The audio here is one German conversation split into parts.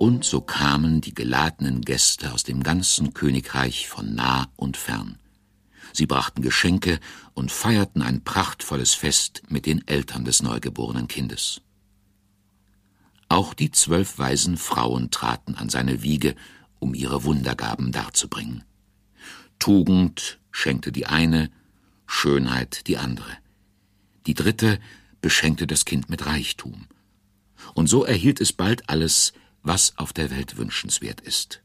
Und so kamen die geladenen Gäste aus dem ganzen Königreich von nah und fern. Sie brachten Geschenke und feierten ein prachtvolles Fest mit den Eltern des neugeborenen Kindes. Auch die 12 weisen Frauen traten an seine Wiege, um ihre Wundergaben darzubringen. Tugend schenkte die eine, Schönheit die andere. Die dritte beschenkte das Kind mit Reichtum. Und so erhielt es bald alles, was auf der Welt wünschenswert ist.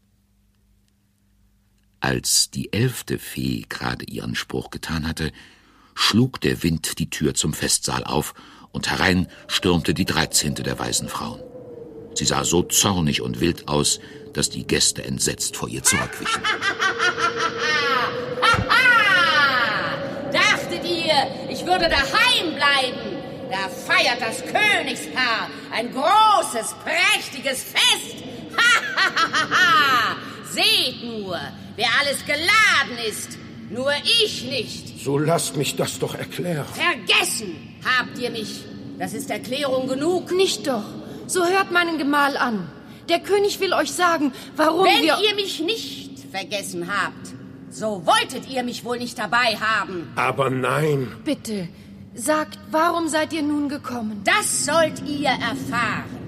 Als die 11. Fee gerade ihren Spruch getan hatte, schlug der Wind die Tür zum Festsaal auf und herein stürmte die 13. der weisen Frauen. Sie sah so zornig und wild aus, dass die Gäste entsetzt vor ihr zurückwichen. Dachtet ihr, ich würde daheim bleiben? Da feiert das Königspaar ein großes, prächtiges Fest. Seht nur, wer alles geladen ist. Nur ich nicht. So lasst mich das doch erklären. Vergessen habt ihr mich. Das ist Erklärung genug. Nicht doch. So hört meinen Gemahl an. Der König will euch sagen, warum Wenn ihr mich nicht vergessen habt, so wolltet ihr mich wohl nicht dabei haben. Aber nein. Bitte, sagt, warum seid ihr nun gekommen? Das sollt ihr erfahren.